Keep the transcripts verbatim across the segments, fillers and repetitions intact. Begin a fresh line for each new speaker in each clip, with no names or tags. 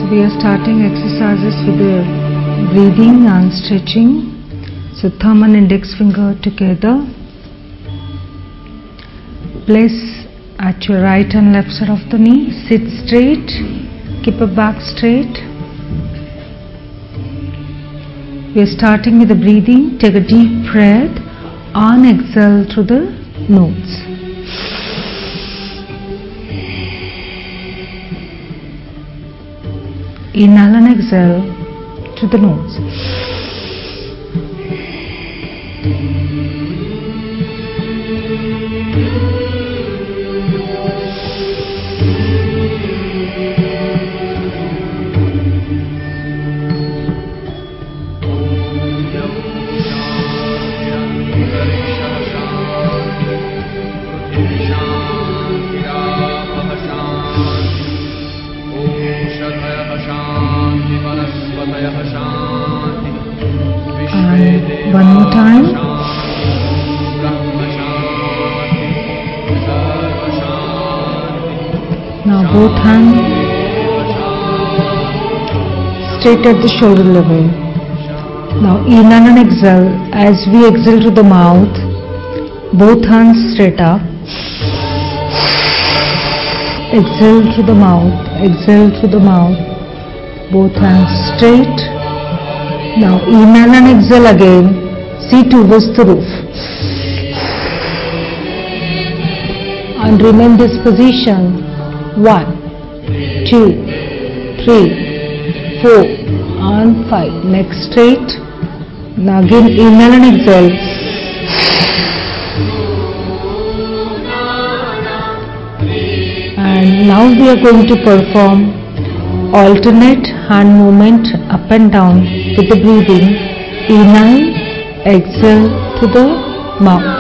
We are starting exercises with the breathing and stretching. So thumb and index finger together. Place at your right and left side of the knee. Sit straight. Keep your back straight. We are starting with the breathing. Take a deep breath and exhale through the nose. Inhale and exhale through the nose. And one more time. Now both hands straight at the shoulder level. Now inhale and exhale. As we exhale through the mouth, both hands straight up. Exhale through the mouth. Exhale through the mouth. Both hands straight. Now inhale and exhale again. See towards the roof. And remain this position. One, two, three, four, and five. Neck straight. Now again inhale and exhale. And now we are going to perform alternate hand movement up and down with the breathing. Inhale, exhale to the mouth.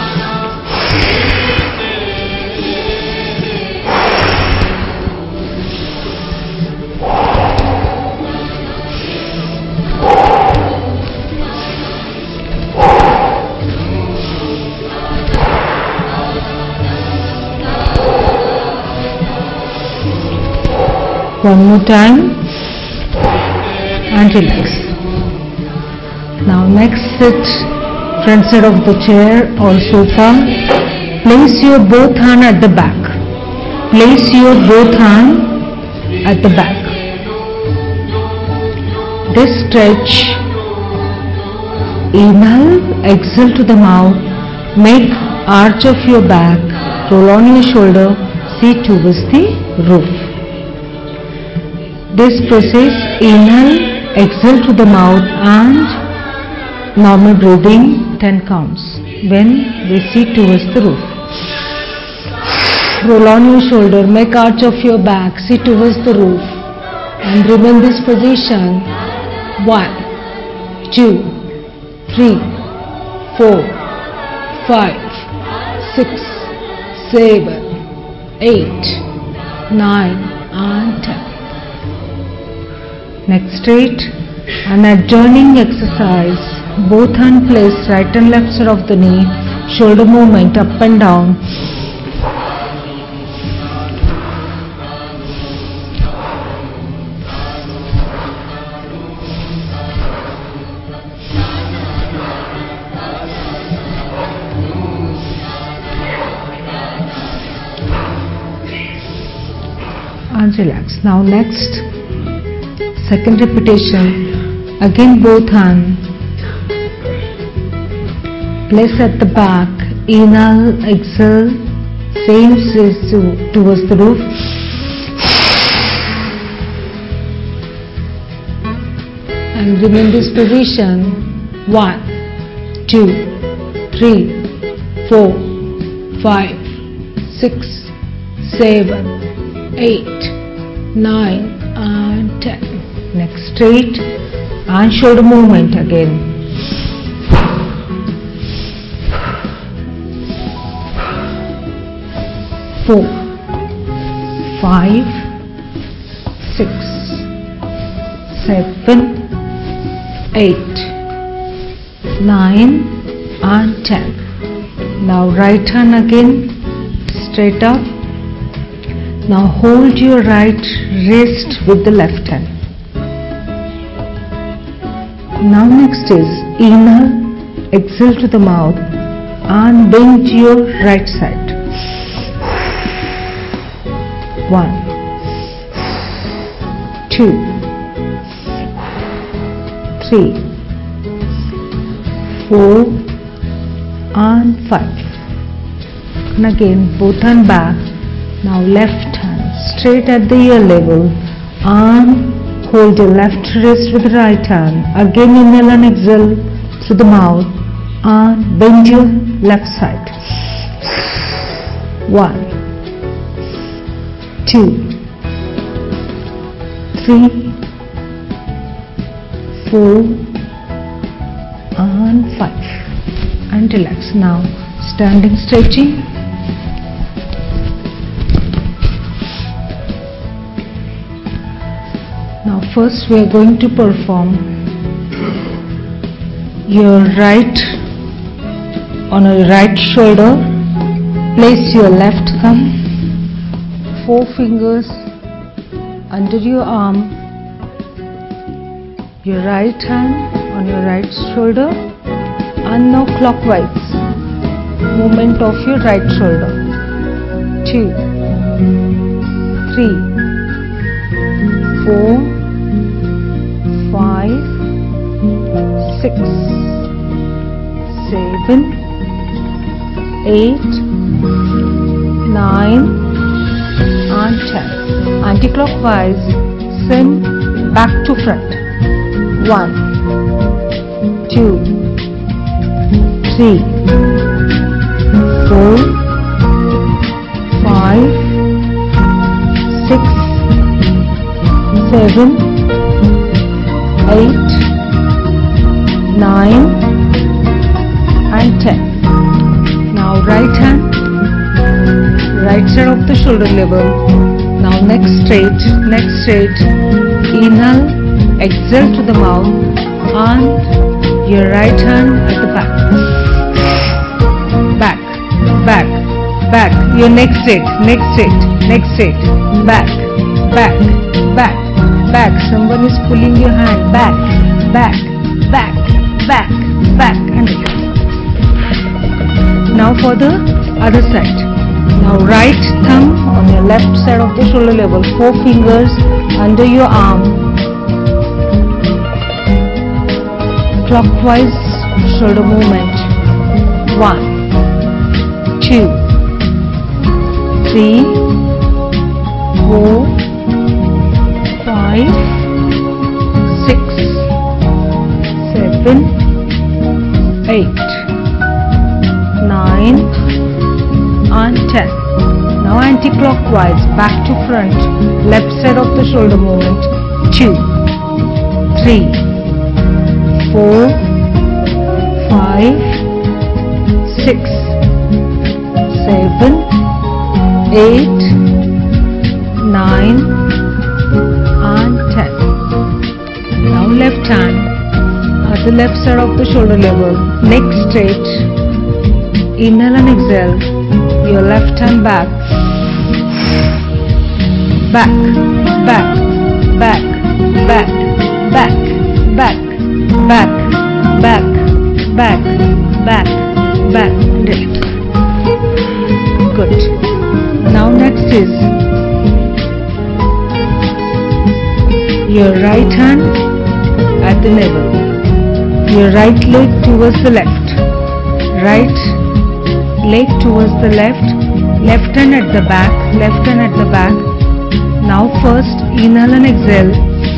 One more time and relax. Now next sit front side of the chair or sofa. Place your both hand at the back. Place your both hand at the back. This stretch. Inhale, exhale to the mouth. Make arch of your back. Roll on your shoulder. See towards the roof. This process, inhale, exhale to the mouth and normal breathing, ten counts when we see towards the roof. Roll on your shoulder, make arch of your back, see towards the roof and remain this position. One, two, three, four, five, six, seven, eight, nine and ten. Neck straight and adjourning exercise. Both hands placed right and left side of the knee. Shoulder movement up and down. And relax. Now next. Second repetition, again both hands, place at the back, inhale, exhale, same says to, towards the roof. And remain this position, one, two, three, four, five, six, seven, eight, nine and ten. Neck straight and shoulder movement again. Four, five, six, seven, eight, nine and ten. Now right hand again straight up. Now hold your right wrist with the left hand. Now next is inhale, exhale to the mouth and bend your right side. One, two, three, four and five. And again both hand back. Now left hand straight at the ear level and hold your left wrist with the right hand. Again inhale and exhale through the mouth and bend your left side. One, two, three, four and five. And relax. Now standing stretching. Now first we are going to perform your right on your right shoulder. Place your left thumb, four fingers under your arm, your right hand on your right shoulder, and now clockwise movement of your right shoulder. Two, three, four, five, six, seven, eight, nine and ten. Anti-clockwise, send back to front. One, two, three, four, five, six, seven, eight, nine and ten. Now right hand, right side of the shoulder level. Now neck straight, neck straight. Inhale, exhale to the mouth and your right hand at the back. Back, back, back. Your neck straight, neck straight, neck straight. Back, back, back, back. Someone is pulling your hand. Back, back, back, back, back and again. Now for the other side. Now right thumb on your left side of the shoulder level, four fingers under your arm, clockwise shoulder movement. One, two, three, four, five, six, seven, eight, nine and ten. Now anti-clockwise, back to front, left side of the shoulder movement. Two, three, four, five, six, seven, eight, nine and ten. Now left hand at the left side of the shoulder level, neck straight. Inhale and exhale. Your left hand back, back, back, back, back, back, back, back, back, back, back, back, relax. Good. Now next is your right hand at the navel, your right leg towards the left, right leg towards the left, left hand at the back, left hand at the back. Now first inhale and exhale.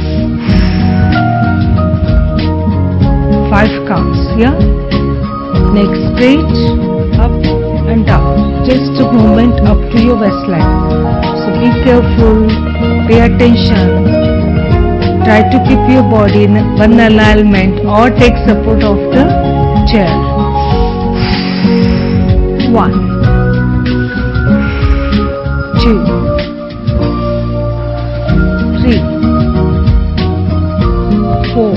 Five counts, yeah? Neck straight, up and down. Just a movement up to your waistline. So be careful, pay attention. Try to keep your body in one alignment or take support of the chair. One, two, three, four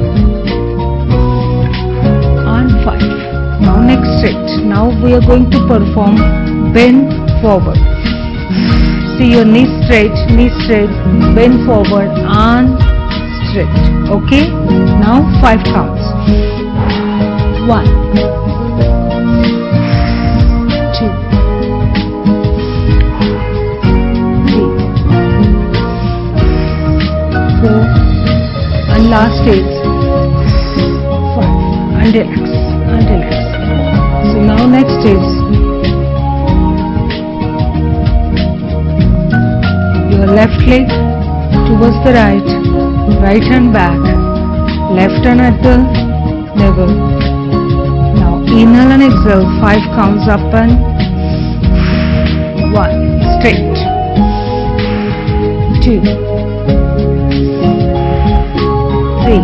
and five. Now next straight. Now we are going to perform bend forward. see your knees straight, knees straight, bend forward and straight. Okay? Now five counts. One, two, three, four, and last is five. And relax, and relax. So now next is your left leg towards the right, right hand back, left hand at the navel. Now inhale and exhale, five counts up and one, straight, two, three,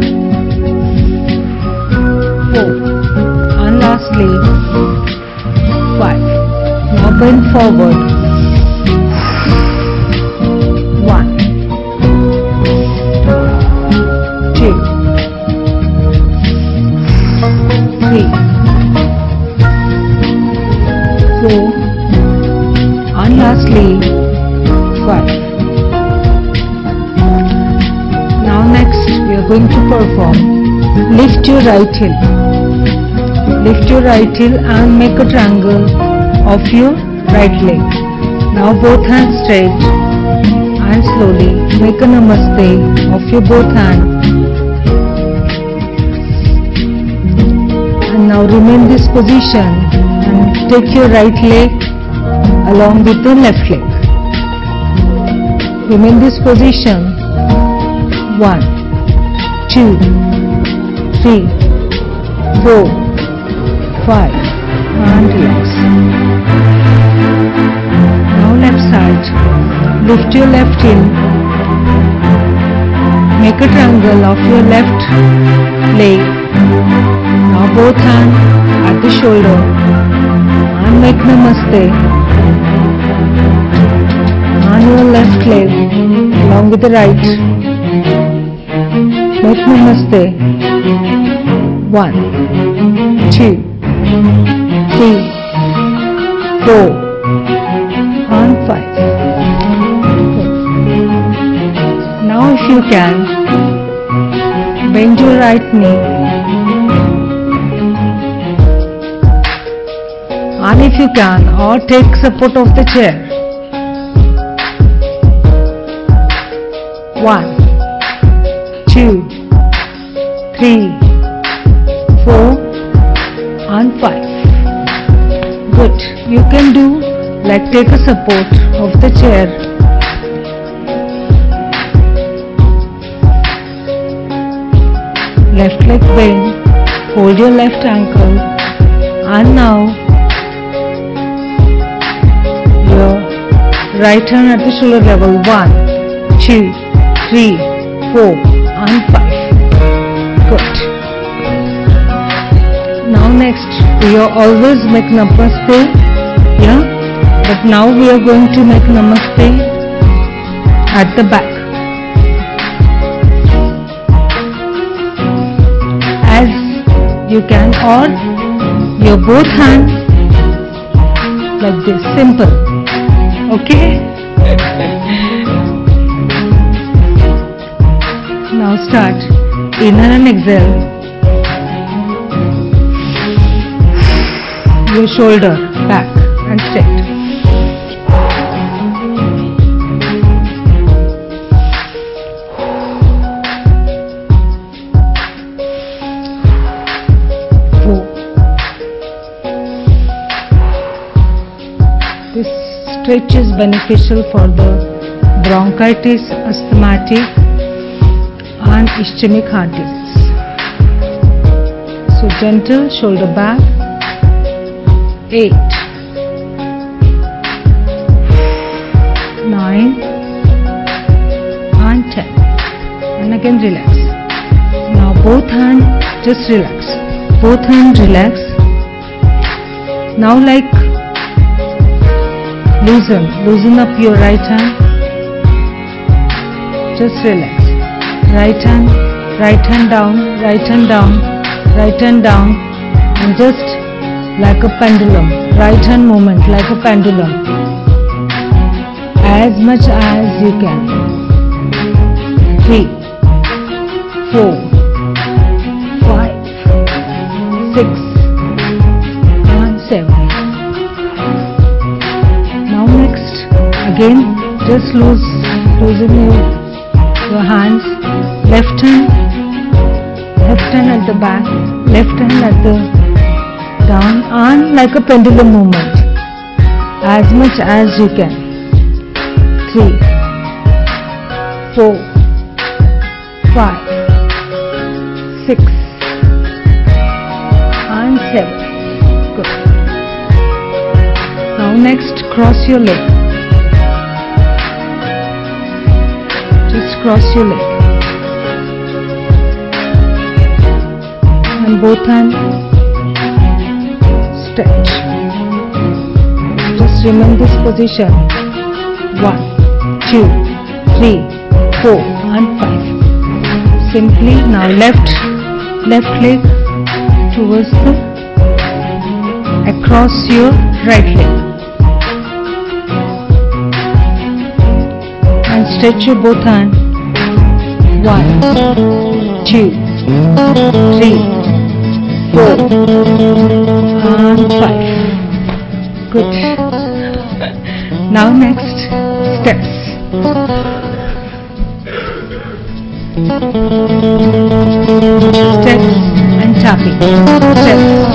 four, and lastly five. Now bend forward. One, two, three, four, and lastly five. Now next we are going to perform lift your right heel. Lift your right heel and make a triangle of your right leg. Now both hands straight and slowly make a namaste of your both hands. And now remain this position and take your right leg along with the left leg. Remain this position. One, two, three, four, five, and relax. Now left side. Lift your left heel. Make a triangle of your left leg. Now both hands at the shoulder and make namaste. And your left leg along with the right. Make namaste. One, two, three, four, and five. Now if you can, bend your right knee, and if you can, or take support of the chair. One, two, three, four, and five. Good. You can do like take a support of the chair. Left leg bend, hold your left ankle, and now your right hand at the shoulder level. One, two, three, four, and five. Good. Now next, we are always make namaste, yeah, but now we are going to make namaste at the back. As you can, or your both hands like this, simple. Okay? Now start. Inhale and exhale. Your shoulder back and straight. This stretch is beneficial for the bronchitis, asthmatic and ischemic heart disease. So gentle shoulder back. Eight, nine, and ten. And again relax. Now both hands just relax. Both hands relax. Now like loosen, loosen up your right hand. Just relax. Right hand, right hand down, right hand down, right hand down, and just like a pendulum. Right hand movement like a pendulum. as much as you can. Three, four, five, six, and seven. Now next, again, just loose, loosen your, your hands. Left hand, left hand at the back, left hand at the down, and like a pendulum movement, as much as you can. Three, four, five, six, and seven. Good. Now next, cross your leg. Just cross your leg. And both hands stretch. Just remain this position. One, two, three, four, and five. Simply now left left leg towards the across your right leg, and stretch your both hands. One, two, three, four, and five. Good. Now next, steps. Steps and tapping. Steps.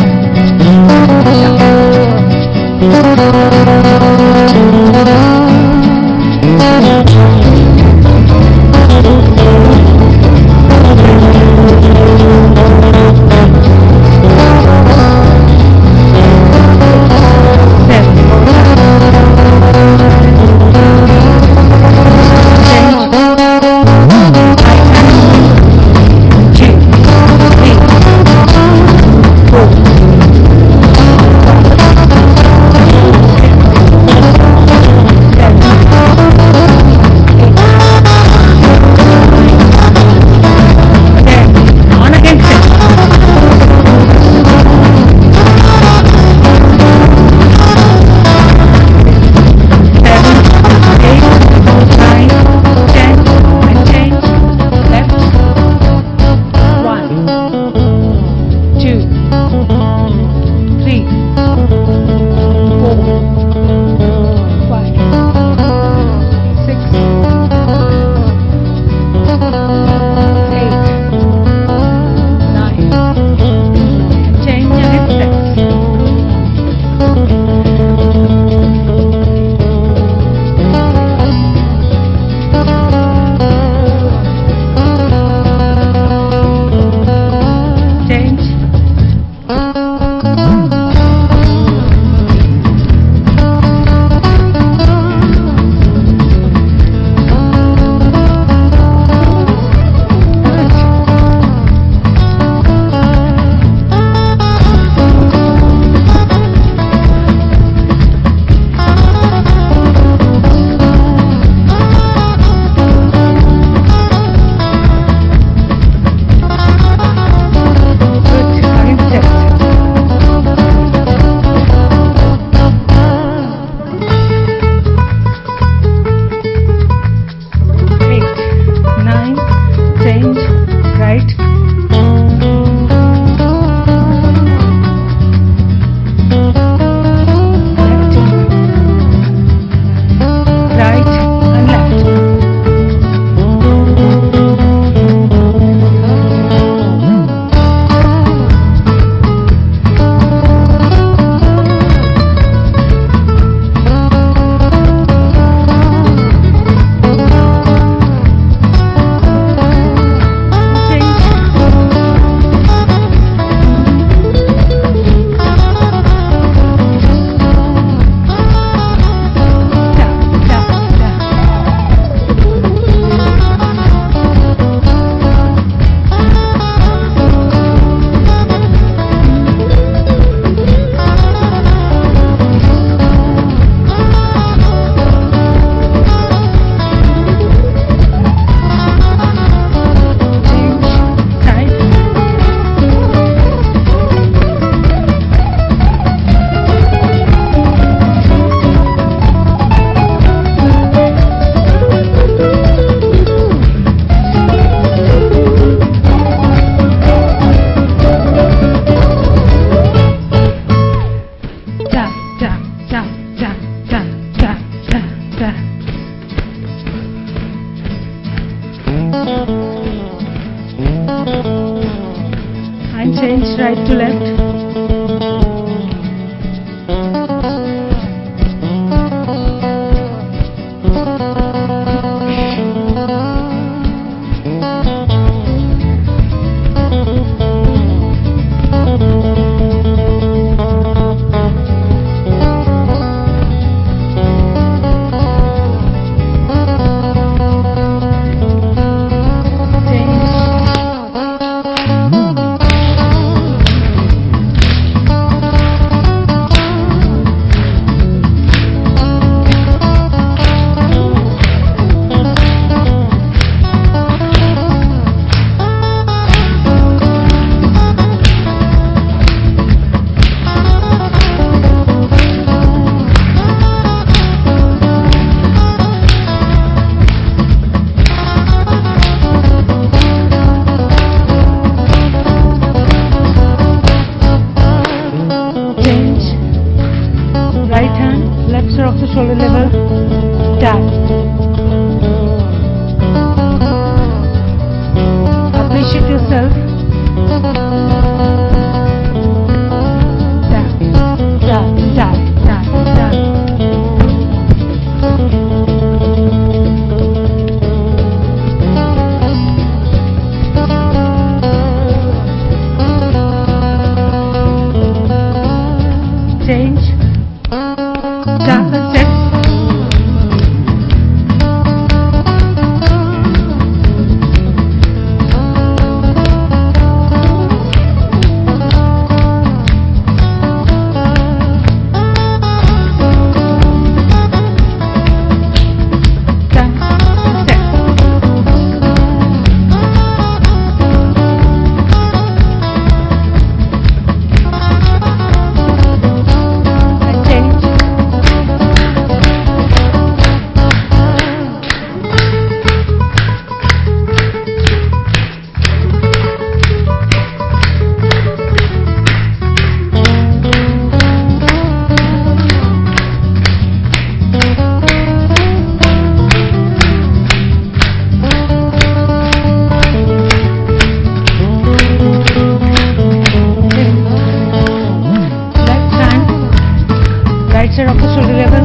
Four, to shoulder level. Tap. Appreciate yourself. Tap, tap, tap, tap, tap. Change. Tap and set. Right side of the shoulder level.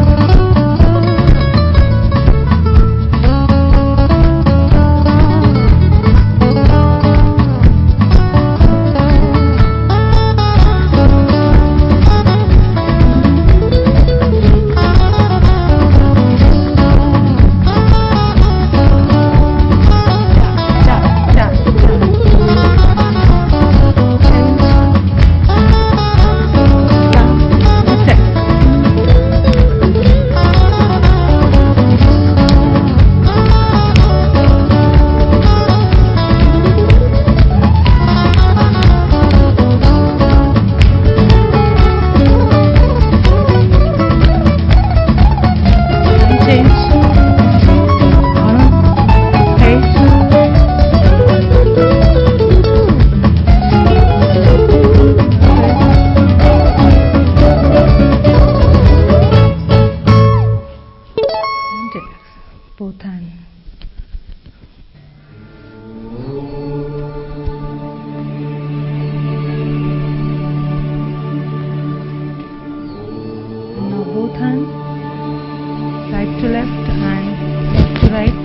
Both hands. Now both hands, right to left and left to right.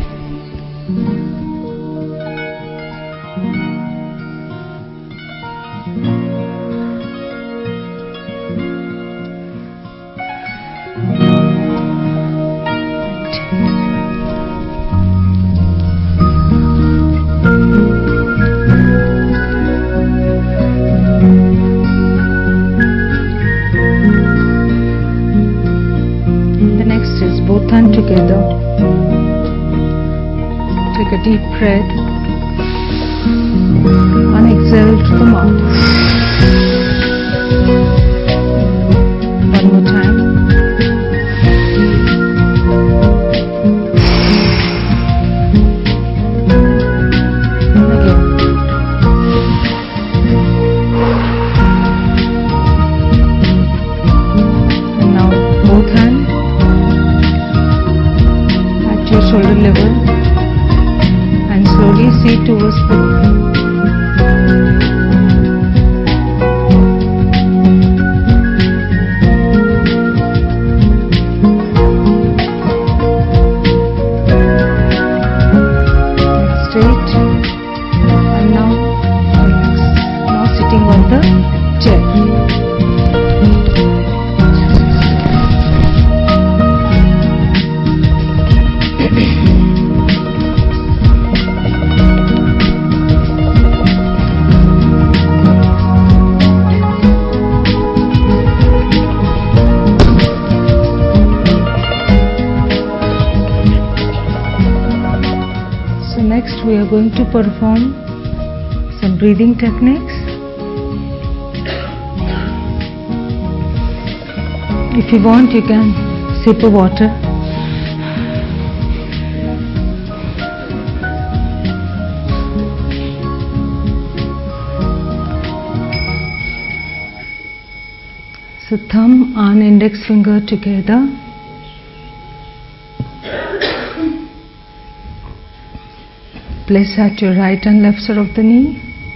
Both hands together. Take a deep breath and exhale through the mouth. One more time. Again. And now both hands. Your shoulder level and slowly see towards the roof. Straight and now relax. Now sitting on the chair. Next we are going to perform some breathing techniques. If you want, you can sip of water. So thumb and index finger together Place at your right and left side of the knee.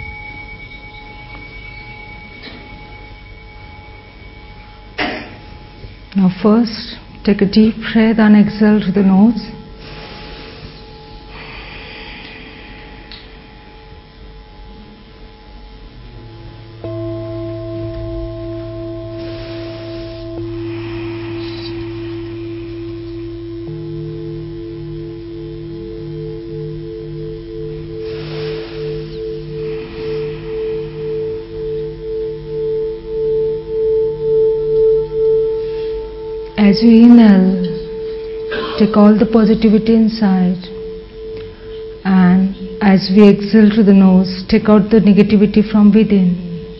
Now first, take a deep breath and exhale through the nose. As you inhale, take all the positivity inside, and as we exhale through the nose, take out the negativity from within.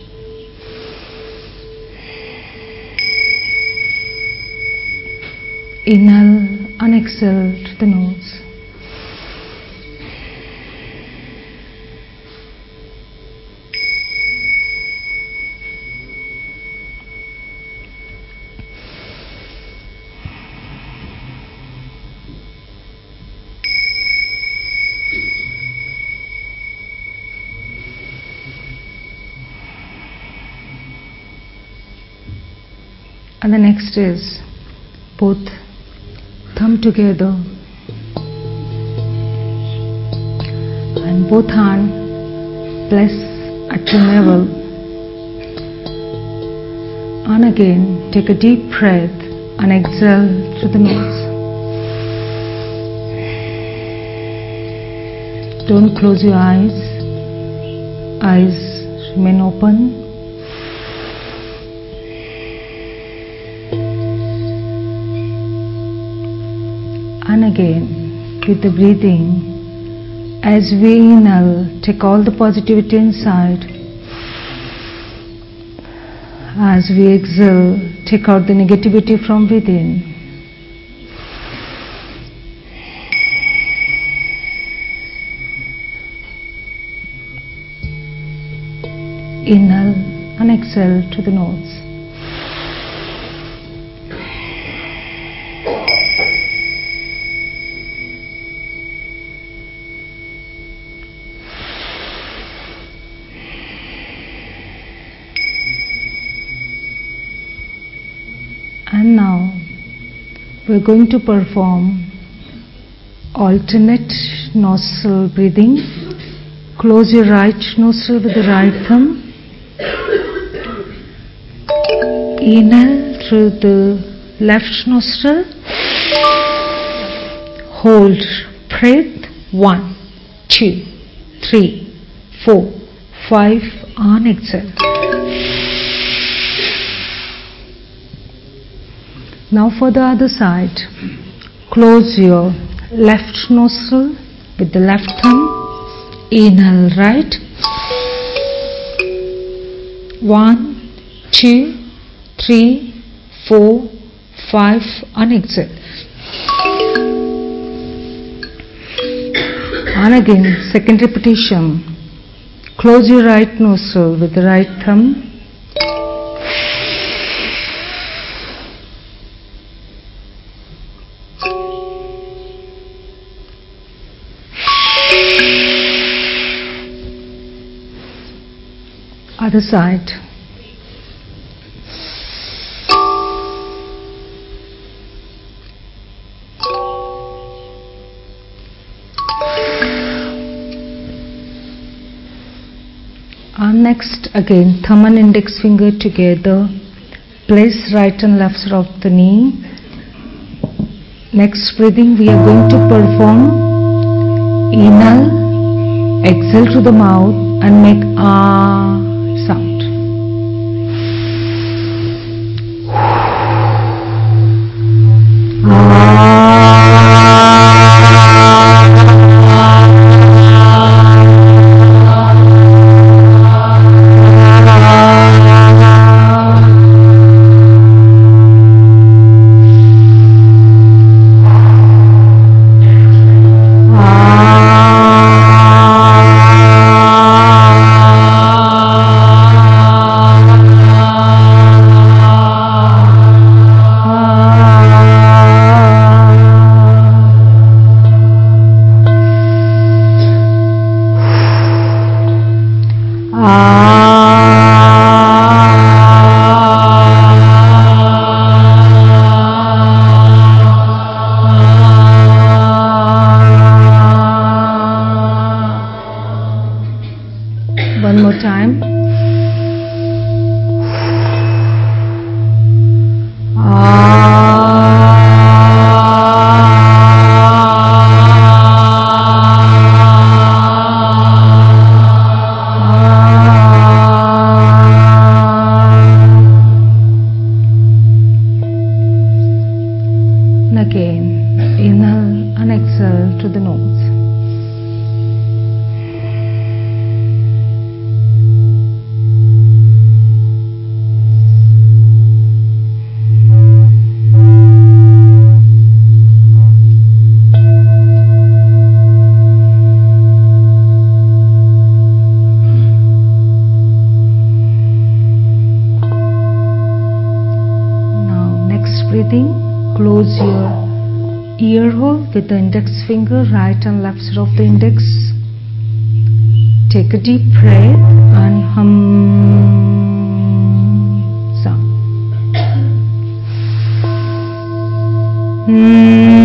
Inhale and exhale through the nose. And the next is both thumb together and both hands bless at your navel. And again, take a deep breath and exhale through the nose. Don't close your eyes. Eyes remain open. And again, with the breathing, as we inhale, take all the positivity inside. As we exhale, take out the negativity from within. Inhale and exhale to the nose. And now we're going to perform alternate nostril breathing. Close your right nostril with the right thumb. Inhale through the left nostril. Hold breath. One, two, three, four, five, and exhale. Now for the other side, close your left nostril with the left thumb. Inhale right. One, two, three, four, five, and exhale. And again, second repetition. Close your right nostril with the right thumb. Other side. And next, again, thumb and index finger together. Place right and left side of the knee. Next breathing, we are going to perform inhale, exhale through the mouth, and make ah sound. exhale to the nose. Breathing, close your ear hole with the index finger, right and left side of the index. Take a deep breath and hum sound. Mm.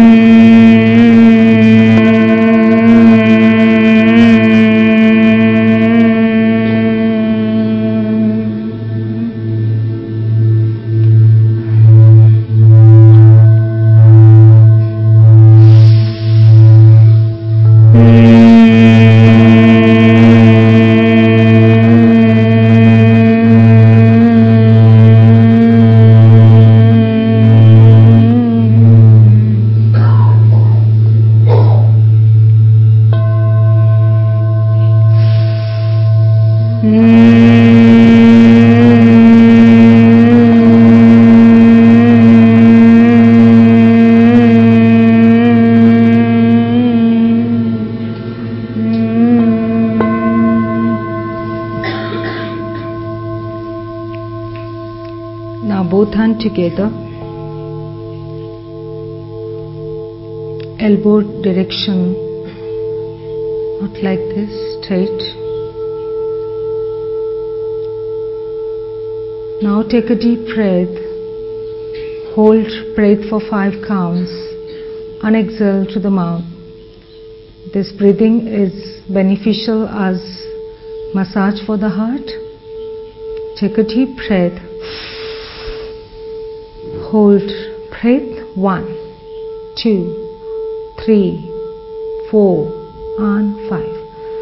Now both hands together, elbow direction, not like this, straight. Now take a deep breath, hold breath for five counts, and exhale to the mouth. This breathing is beneficial as massage for the heart. Take a deep breath, hold breath, one, two, three, four, and five.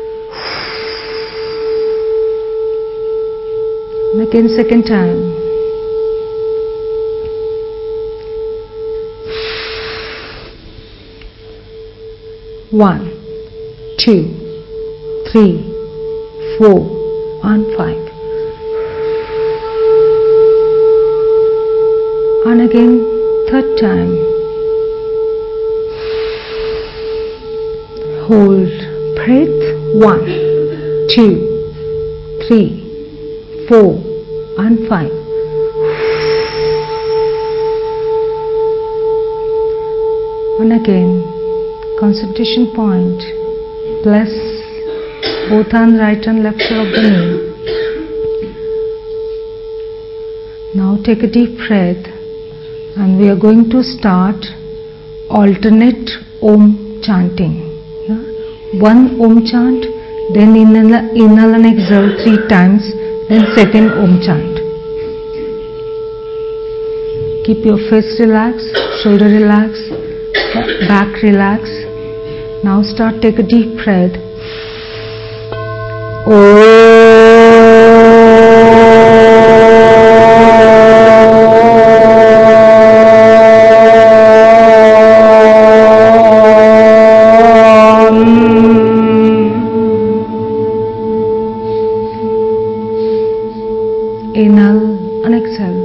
And again, second time. One, two, three, four, and five. And again, third time. Hold breath, one, two, three, four, and five. And again, concentration point, bless both hands, right and left side of the knee. Now take a deep breath, and we are going to start alternate Om chanting. Yeah? One Om chant, then inhale, inhale and exhale three times, then second Om chant. Keep your face relaxed, shoulder relaxed, back relaxed. Now start, take a deep breath. Om. Inhale and exhale.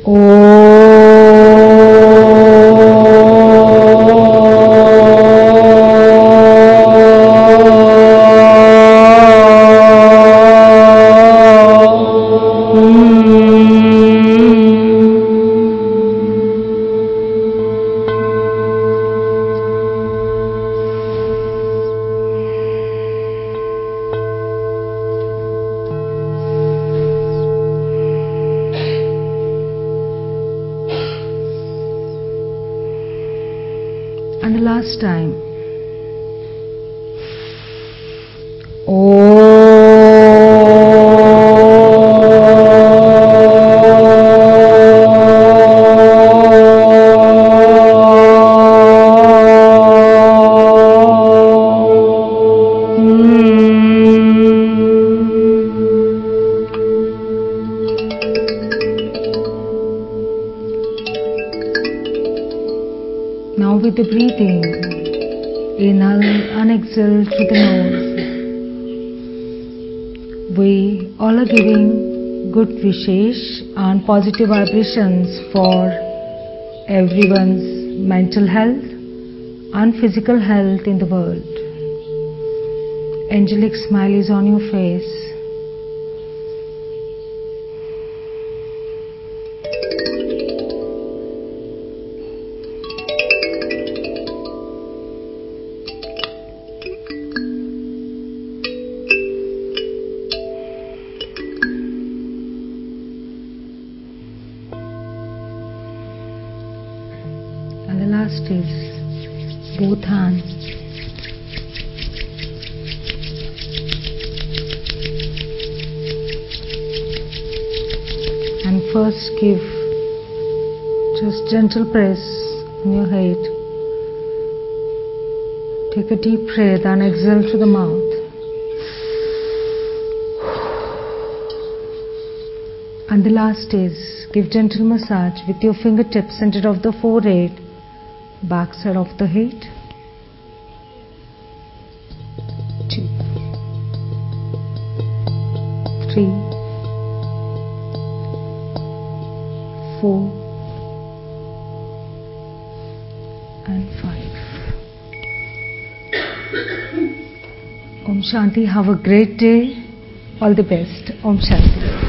And the last time. Now with the breathing, inhale and exhale through the nose. We all are giving good wishes and positive vibrations for everyone's mental health and physical health in the world. Angelic smile is on your face. And the last is both hands. And first give just gentle press on your head. Take a deep breath and exhale through the mouth. And the last is give gentle massage with your fingertips center of the forehead, back side of the head. Two, three, four, and five. Om Shanti. Have a great day. All the best. Om Shanti.